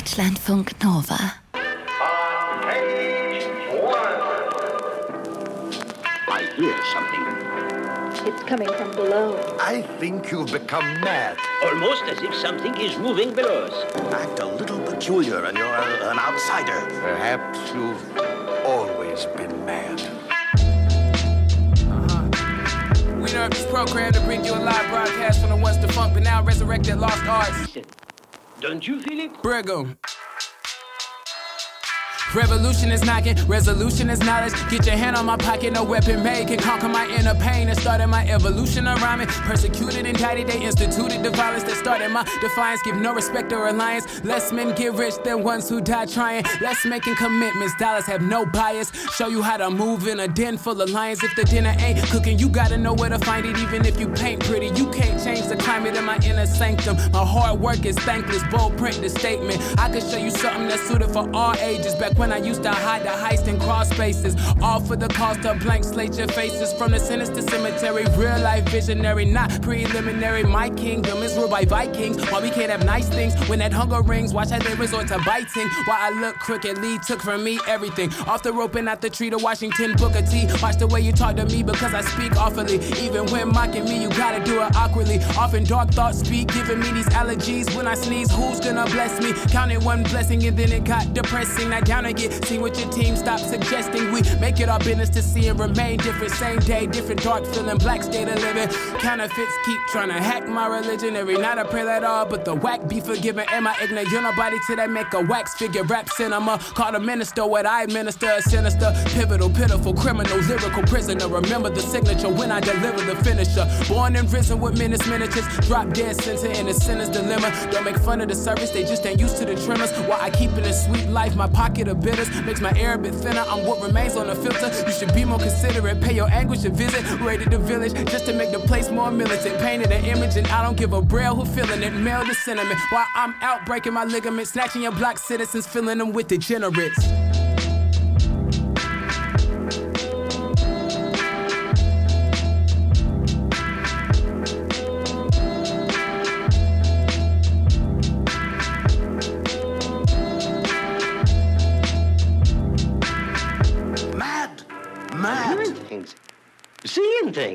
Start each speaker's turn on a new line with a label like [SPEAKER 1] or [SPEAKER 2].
[SPEAKER 1] Deutschlandfunk Nova.
[SPEAKER 2] I hear something.
[SPEAKER 3] It's coming from below.
[SPEAKER 4] I think you've become mad.
[SPEAKER 5] Almost as if something is moving below us.
[SPEAKER 2] Act a little peculiar and you're an outsider.
[SPEAKER 4] Perhaps you've always been mad.
[SPEAKER 6] We interrupt this program to bring you a live broadcast from the once defunct but now resurrected lost arts.
[SPEAKER 5] Listen, don't you feel it?
[SPEAKER 6] Brigham. Revolution is knocking, resolution is knowledge. Get your hand on my pocket, no weapon made can conquer my inner pain that started my evolution of rhyming. Persecuted, indicted, they instituted the violence that started my defiance. Give no respect or alliance. Less men get rich than ones who die trying. Less making commitments, dollars have no bias. Show you how to move in a den full of lions. If the dinner ain't cooking, you gotta know where to find it. Even if you paint pretty, you can't change the climate in my inner sanctum. My hard work is thankless, bold print the statement. I could show you something that's suited for all ages. Back when I used to hide the heist in cross spaces, all for the cost of blank slate your faces. From the sinister cemetery, real life visionary, not preliminary. My kingdom is ruled by Vikings. Why we can't have nice things when that hunger rings? Watch how they resort to biting. Why I look crooked, Lee took from me everything. Off the rope and out the tree to Washington Booker T. Watch the way you talk to me because I speak awfully. Even when mocking me, you gotta do it awkwardly. Often dark thoughts speak, giving me these allergies. When I sneeze, who's gonna bless me? Counted one blessing and then it got depressing. Now down again. See what your team stop suggesting. We make it our business to see and remain different. Same day, different dark feeling, black state of living. Counterfeits keep trying to hack my religion. Every night I pray that all, but the whack be forgiven. Am I ignorant? You're nobody till they make a wax figure. Rap cinema, call the minister what I administer. A sinister, pivotal, pitiful, criminal, lyrical prisoner. Remember the signature when I deliver the finisher. Born and risen with menace miniatures. Drop dead center in the sinner's dilemma. Don't make fun of the service, they just ain't used to the tremors. While I keep it a sweet life, my pocket of bitters makes my air a bit thinner. I'm what remains on the filter. You should be more considerate. Pay your anguish a visit. Raided the village just to make the place more militant. Painted an image and I don't give a braille who feeling it. Mail the sentiment while I'm out breaking my ligaments, snatching your black citizens, filling them with degenerates.